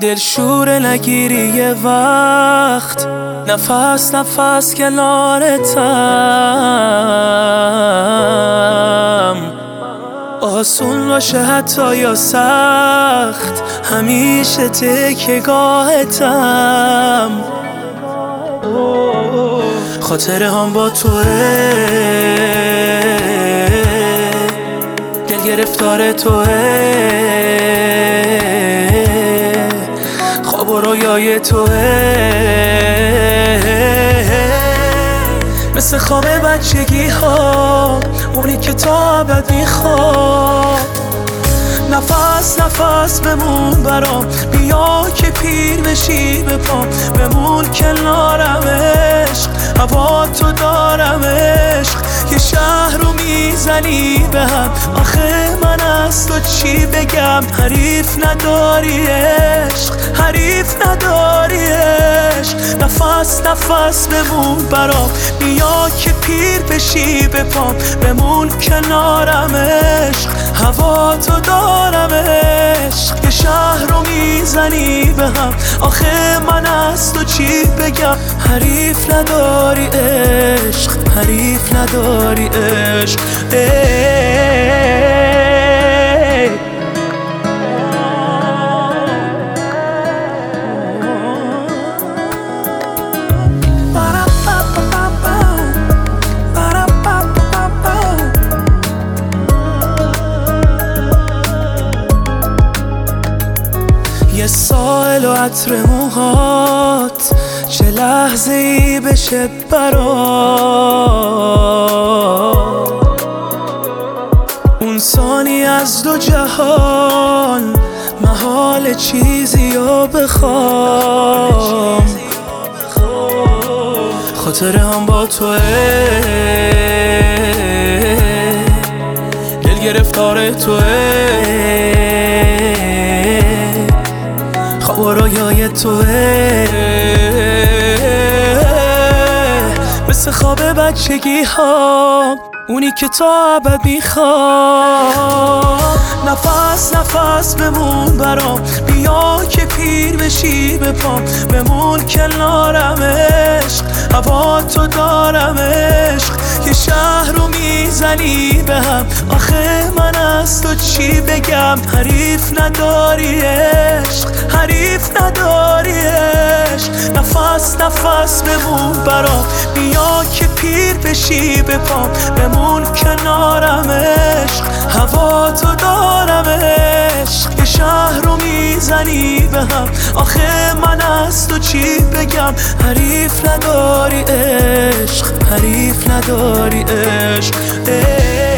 دلشور نگیری یه وقت، نفس نفس کنارتم. آسون باشه حتی یا سخت، همیشه تکیه‌گاهتم. خاطره هم با توه، دل گرفتار توه، خواب و رویای توه. مثل خواب بچگی ها، اونی که تا ابد میخواد. نفس نفس بمون برام، بیا که پیر بشی به پام. بمون کنارم عشق، هوا تو دارم عشق. یه شهر رو میزنی به هم، آخه من از تو چی بگم؟ حریف نداری عشق، حریف نداری عشق. نفس نفس بمون برام، بیا که پیر بشی به پام. بمون کنارم عشق، هوا تو دارم عشق. یه شهر رو میزنی به هم، آخه من از تو چی بگم؟ حریف نداری عشق، حریف نداری عشق. یه سائل و عطر موهات، چه لحظه ای بشه برات. اون ثانی از دو جهان، محال چیزی رو بخوام. خاطره هم با توه، دل گرفتار توه، خواب و رویای توه. مثل خواب بچگی ها، اونی که تا ابد میخواد. نفس نفس بمون برام، بیا که پیر بشی به پام. بمون کنارم عشق، هوا تو دارم عشق. یه شهر رو میزنی به هم، آخه من از تو چی بگم؟ حریف نداری عشق، حریف نداری عشق. نفس نفس بمون برام، بیا که پیر بشی به پام. بمون کنارم عشق، هوا تو دارم عشق. یه شهر رو میزنی به هم، آخه من از تو چی بگم؟ حریف نداری عشق، حریف نداری عشق.